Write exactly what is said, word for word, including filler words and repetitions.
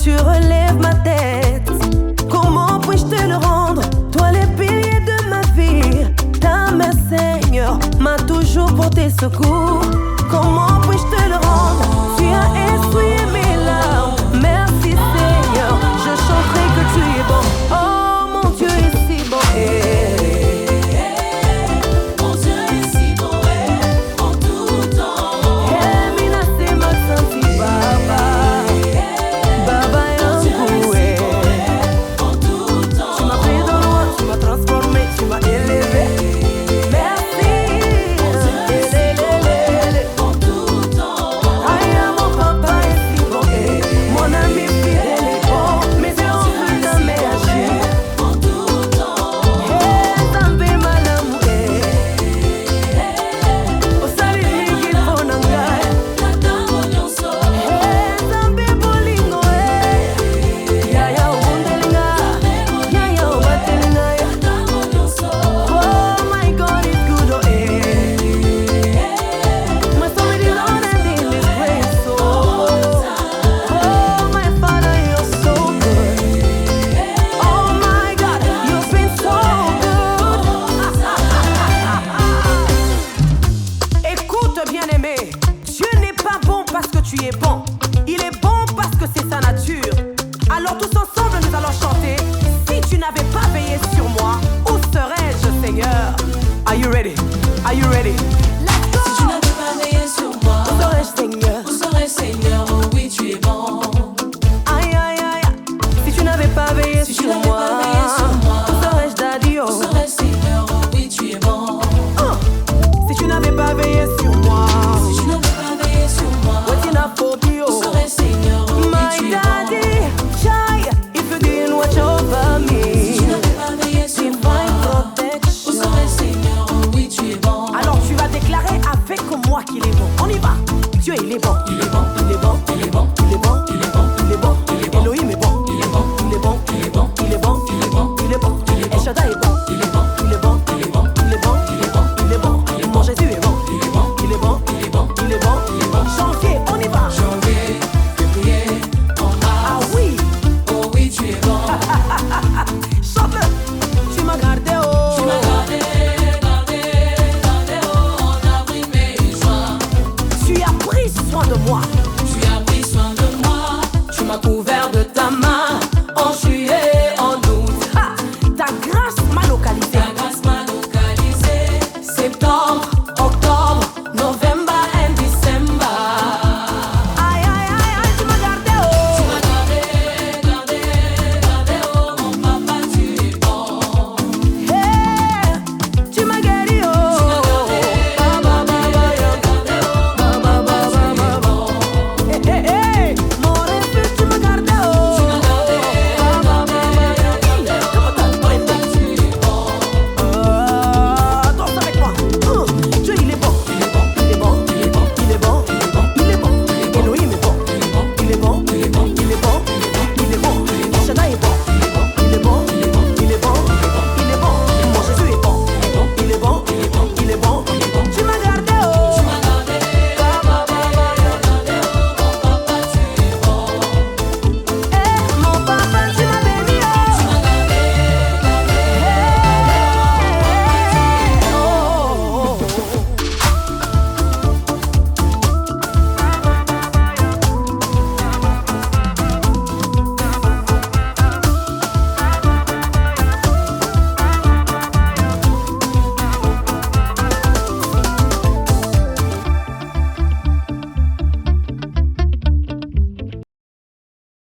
tu relèves ma tête. Comment puis-je te le rendre? Toi les piliers de ma vie. Ta mère Seigneur m'a toujours porté secours. Comment puis-je te le rendre? Tu as essuyé mes larmes. Merci Seigneur, je chanterai que tu es bon. Oh mon Dieu est si bon. Eh. Dieu n'est pas bon parce que tu es bon. Il est bon parce que c'est sa nature. Alors tous ensemble nous allons chanter. Si tu n'avais pas veillé sur moi, où serais-je, Seigneur? Are you ready? Are you ready? Let's go! Si tu n'avais pas veillé sur moi, où serais-je, Seigneur? Où serais-je, Seigneur? Oh oui, tu es bon. Aïe, aïe, aïe. Si tu n'avais pas veillé si sur tu moi, pas veillé sur moi, où serais-je, Daddy? Oh. Où serais-je, Seigneur? Oh oui, tu es bon. Oh. Si tu n'avais pas veillé sur moi, si tu n'avais pas veillé sur moi, what in a phobia? Où serais-je, Seigneur? Oh oui, My tu es daddy, bon. child, if you didn't watch over me, si tu n'avais pas veillé sur moi, divine Où protection. serais-je, Seigneur? Oh oui, tu es bon. Alors tu vas déclarer avec moi qu'il est bon. On y va. Dieu il est bon. Il est bon. Il est bon. Il est bon. Il est bon. Il est bon. Il est bon. Il est bon. Elohim est bon. Il est bon. Il est bon. Il est bon. Il est bon. Il est bon. Il est bon. Il est bon. El Shaddai est bon. Il est bon. Il est bon. Il est bon. Il est bon. Il est bon. Il est bon. Il est Mon bon. Jésus est bon. Il est bon. Il est bon. Il est bon. Il est bon. Il est bon. Janvier, on y va. Janvier, février, en Ah mars. oui. Oh oui, tu es bon. Chante-le. Tu m'as gardé oh. Tu m'as gardé, gardé, gardé oh, en avril, mai et juin. Tu as pris soin de moi. Tu as pris soin de moi. Tu m'as couvert